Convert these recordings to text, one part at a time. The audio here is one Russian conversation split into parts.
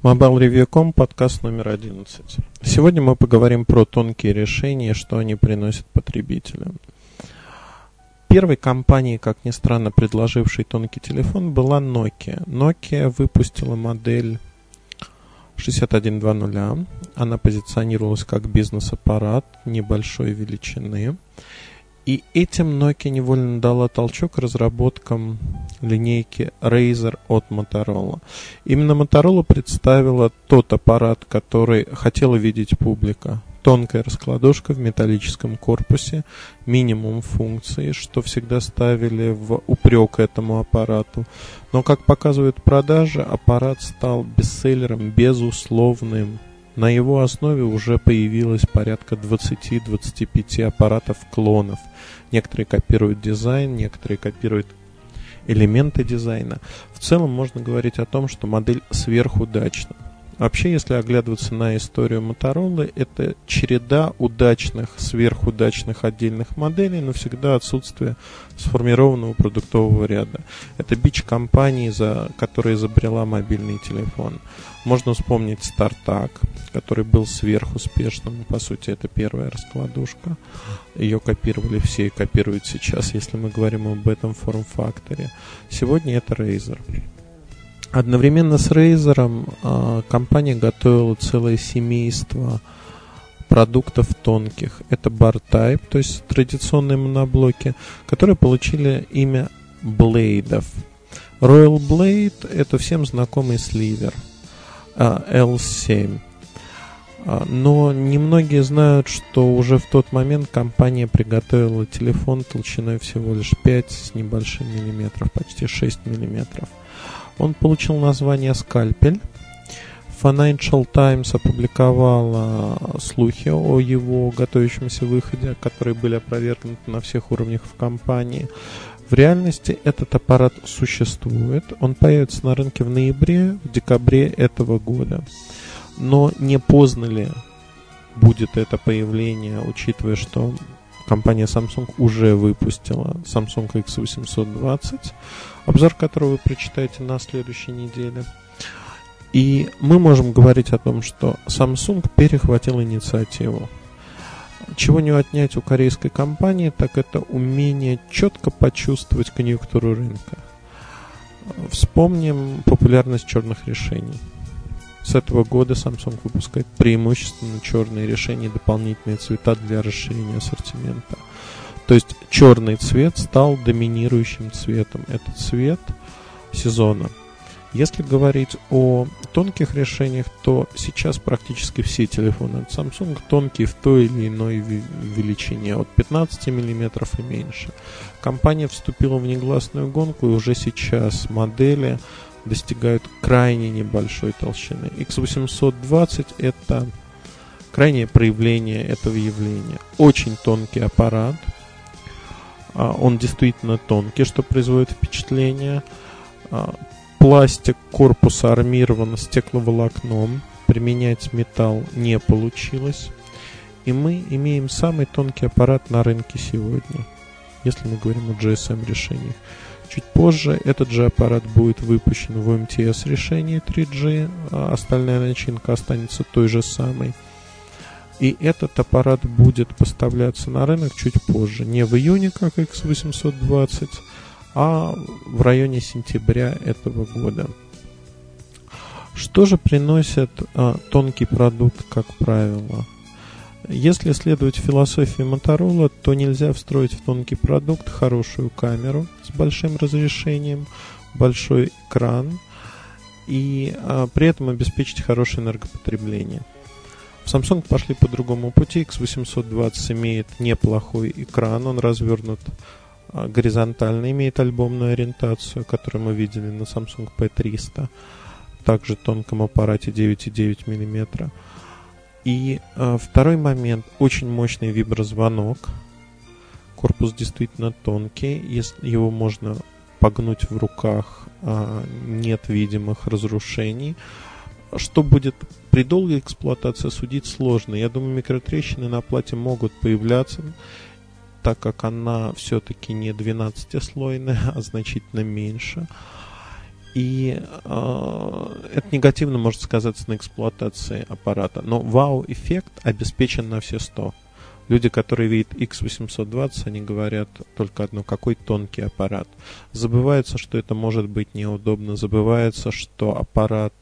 MobileReview.com, подкаст номер 11. Сегодня мы поговорим про тонкие решения, что они приносят потребителям. Первой компанией, как ни странно, предложившей тонкий телефон, была Nokia. Nokia выпустила модель 6120. Она позиционировалась как бизнес-аппарат небольшой величины. И этим Nokia невольно дала толчок разработкам линейки Razr от Motorola. Именно Motorola представила тот аппарат, который хотела видеть публика. Тонкая раскладушка в металлическом корпусе, минимум функций, что всегда ставили в упрек этому аппарату. Но, как показывают продажи, аппарат стал бестселлером безусловным. На его основе уже появилось порядка 20-25 аппаратов-клонов. Некоторые копируют дизайн, некоторые копируют элементы дизайна. В целом можно говорить о том, что модель сверхудачна. Вообще, если оглядываться на историю Motorola, это череда удачных, сверхудачных отдельных моделей, но всегда отсутствие сформированного продуктового ряда. Это бич компании, которая изобрела мобильный телефон. Можно вспомнить StarTAC, который был сверхуспешным. По сути, это первая раскладушка. Ее копировали все и копируют сейчас, если мы говорим об этом форм-факторе. Сегодня это Razr. Одновременно с Razr компания готовила целое семейство продуктов тонких. Это Bar Type, то есть традиционные моноблоки, которые получили имя Блейдов. Royal Blade — это всем знакомый сливер L7. Но немногие знают, что уже в тот момент компания приготовила телефон толщиной всего лишь 5 с небольшим миллиметров, почти 6 миллиметров. Он получил название «Скальпель». Financial Times опубликовала слухи о его готовящемся выходе, которые были опровергнуты на всех уровнях в компании. В реальности этот аппарат существует. Он появится на рынке в ноябре, в декабре этого года. Но не поздно ли будет это появление, учитывая, что компания Samsung уже выпустила Samsung X820, обзор которого вы прочитаете на следующей неделе. И мы можем говорить о том, что Samsung перехватил инициативу. Чего не отнять у корейской компании, так это умение четко почувствовать конъюнктуру рынка. Вспомним популярность черных решений. С этого года Samsung выпускает преимущественно черные решения и дополнительные цвета для расширения ассортимента. То есть черный цвет стал доминирующим цветом. Это цвет сезона. Если говорить о тонких решениях, то сейчас практически все телефоны от Samsung тонкие в той или иной величине, от 15 мм и меньше. Компания вступила в негласную гонку, и уже сейчас модели достигают крайне небольшой толщины. X820 — это крайнее проявление этого явления. Очень тонкий аппарат. Он действительно тонкий, что производит впечатление. Пластик корпуса армирован стекловолокном. Применять металл не получилось. И мы имеем самый тонкий аппарат на рынке сегодня, если мы говорим о GSM решениях. Чуть позже этот же аппарат будет выпущен в UMTS решении 3G, а остальная начинка останется той же самой. И этот аппарат будет поставляться на рынок чуть позже, не в июне, как X820, а в районе сентября этого года. Что же приносит тонкий продукт, как правило? Если следовать философии Motorola, то нельзя встроить в тонкий продукт хорошую камеру с большим разрешением, большой экран и при этом обеспечить хорошее энергопотребление. В Samsung пошли по другому пути. X820 имеет неплохой экран, он развернут горизонтально, имеет альбомную ориентацию, которую мы видели на Samsung P300, также тонком аппарате 9,9 мм. И второй момент, очень мощный виброзвонок. Корпус действительно тонкий, его можно погнуть в руках, нет видимых разрушений. Что будет при долгой эксплуатации, судить сложно. Я думаю, микротрещины на плате могут появляться, так как она все-таки не 12-слойная, а значительно меньше. И это негативно может сказаться на эксплуатации аппарата. Но вау-эффект обеспечен на все 100. Люди, которые видят X820, они говорят только одно: какой тонкий аппарат. Забывается, что это может быть неудобно. Забывается, что аппарат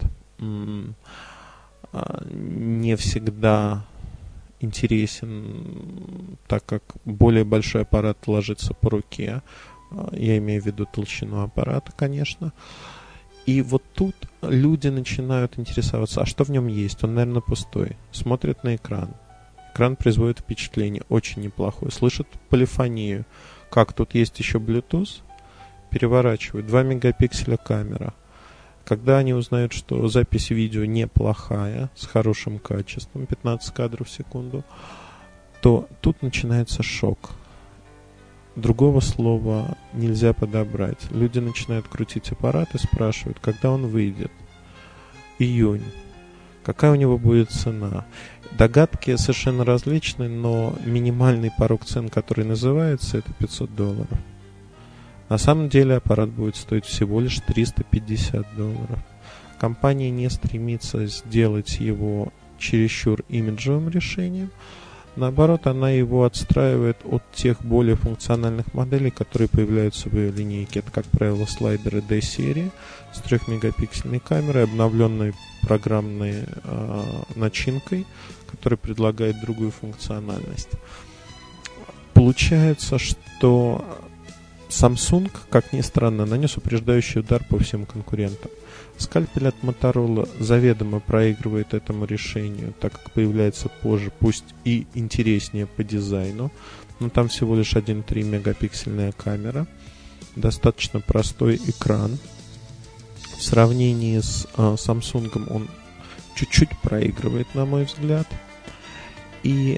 не всегда интересен, так как более большой аппарат ложится по руке. Я имею в виду толщину аппарата, конечно. И вот тут люди начинают интересоваться, а что в нем есть? Он, наверное, пустой. Смотрят на экран. Экран производит впечатление очень неплохое. Слышат полифонию. Как, тут есть еще Bluetooth? Переворачивают. 2 мегапикселя камера. Когда они узнают, что запись видео неплохая, с хорошим качеством, 15 кадров в секунду, то тут начинается шок. Другого слова нельзя подобрать. Люди начинают крутить аппарат и спрашивают, когда он выйдет. Июнь. Какая у него будет цена? Догадки совершенно различны, но минимальный порог цен, который называется, это $500. На самом деле аппарат будет стоить всего лишь $350. Компания не стремится сделать его чересчур имиджевым решением. Наоборот, она его отстраивает от тех более функциональных моделей, которые появляются в ее линейке. Это, как правило, слайдеры D-серии с 3-мегапиксельной камерой, обновленной программной начинкой, которая предлагает другую функциональность. Получается, что Samsung, как ни странно, нанес упреждающий удар по всем конкурентам. Скальпель от Motorola заведомо проигрывает этому решению, так как появляется позже, пусть и интереснее по дизайну, но там всего лишь 1,3 мегапиксельная камера, достаточно простой экран. В сравнении с Samsung он чуть-чуть проигрывает, на мой взгляд. И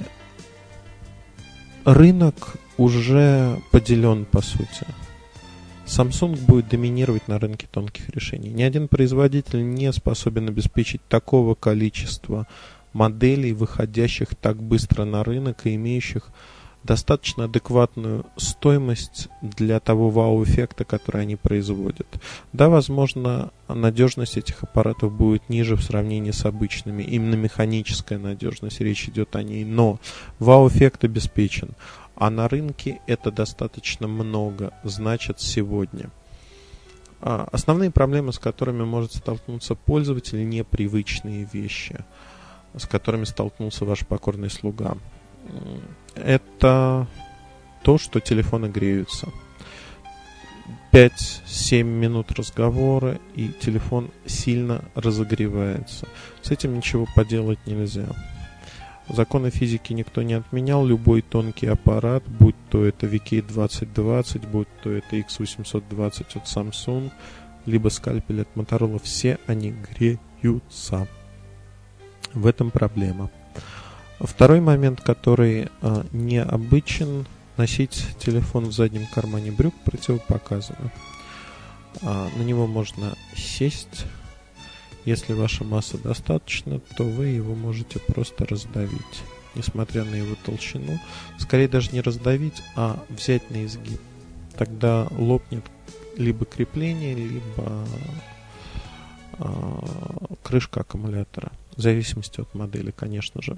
рынок уже поделен, по сути. Samsung будет доминировать на рынке тонких решений. Ни один производитель не способен обеспечить такого количества моделей, выходящих так быстро на рынок и имеющих достаточно адекватную стоимость для того вау-эффекта, который они производят. Да, возможно, надежность этих аппаратов будет ниже в сравнении с обычными. Именно механическая надежность, речь идет о ней. Но вау-эффект обеспечен. А на рынке это достаточно много, значит, сегодня. Основные проблемы, с которыми может столкнуться пользователь, непривычные вещи, с которыми столкнулся ваш покорный слуга. Это то, что телефоны греются. 5-7 минут разговора, и телефон сильно разогревается. С этим ничего поделать нельзя. Законы физики никто не отменял. Любой тонкий аппарат, будь то это VK2020, будь то это X820 от Samsung, либо скальпель от Motorola, все они греются. В этом проблема. Второй момент, который необычен: носить телефон в заднем кармане брюк противопоказано. На него можно сесть. Если ваша масса достаточна, то вы его можете просто раздавить, несмотря на его толщину. Скорее даже не раздавить, а взять на изгиб. Тогда лопнет либо крепление, либо крышка аккумулятора. В зависимости от модели, конечно же.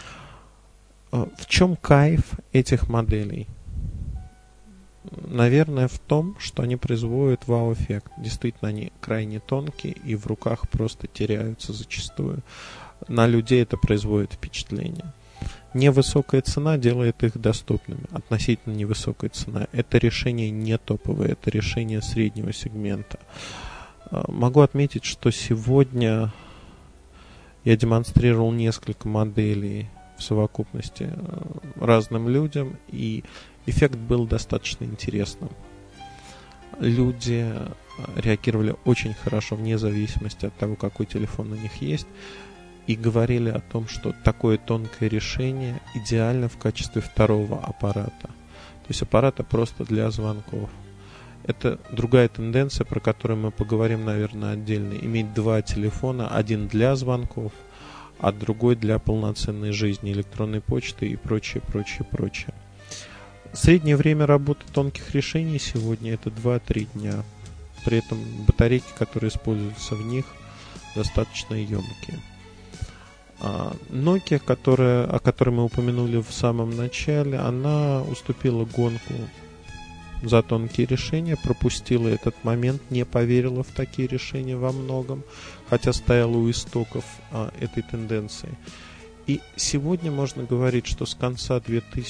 В чем кайф этих моделей? Наверное, в том, что они производят вау-эффект. Действительно, они крайне тонкие и в руках просто теряются зачастую. На людей это производит впечатление. Невысокая цена делает их доступными. Относительно невысокая цена. Это решение не топовое, это решение среднего сегмента. Могу отметить, что сегодня я демонстрировал несколько моделей в совокупности разным людям, и эффект был достаточно интересным. Люди реагировали очень хорошо, вне зависимости от того, какой телефон у них есть, и говорили о том, что такое тонкое решение идеально в качестве второго аппарата. То есть аппарата просто для звонков. Это другая тенденция, про которую мы поговорим, наверное, отдельно. Иметь два телефона, один для звонков, а другой для полноценной жизни, электронной почты и прочее. Среднее время работы тонких решений сегодня это 2-3 дня. При этом батарейки, которые используются в них, достаточно емкие. Nokia, о которой мы упомянули в самом начале, она уступила гонку за тонкие решения, пропустила этот момент, не поверила в такие решения во многом, хотя стояла у истоков этой тенденции. И сегодня можно говорить, что с конца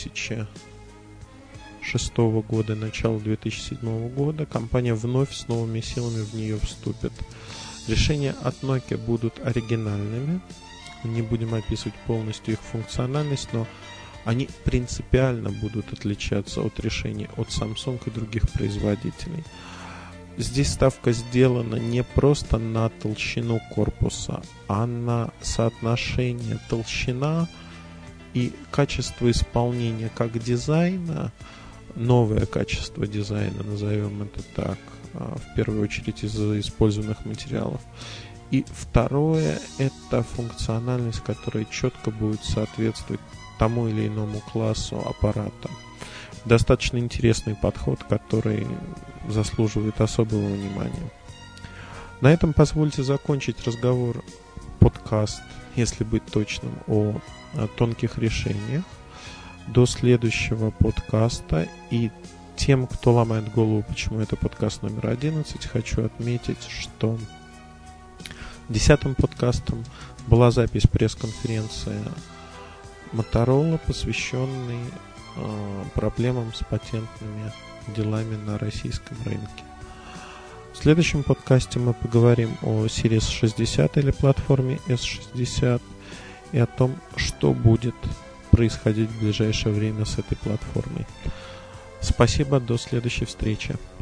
2006 года, начала 2007 года компания вновь с новыми силами в нее вступит. Решения от Nokia будут оригинальными. Не будем описывать полностью их функциональность, но они принципиально будут отличаться от решений от Samsung и других производителей. Здесь ставка сделана не просто на толщину корпуса, а на соотношение толщина и качество исполнения как дизайна, новое качество дизайна, назовем это так, в первую очередь из-за использованных материалов. И второе – это функциональность, которая четко будет соответствовать тому или иному классу аппарата. Достаточно интересный подход, который заслуживает особого внимания. На этом позвольте закончить разговор, подкаст, если быть точным, о тонких решениях. До следующего подкаста. И тем, кто ломает голову, почему это подкаст номер 11, хочу отметить, что 10-м подкастом была запись пресс-конференции Motorola, посвященной проблемам с патентными делами на российском рынке. В следующем подкасте мы поговорим о Series 60 или платформе S60 и о том, что будет происходить в ближайшее время с этой платформой. Спасибо, до следующей встречи.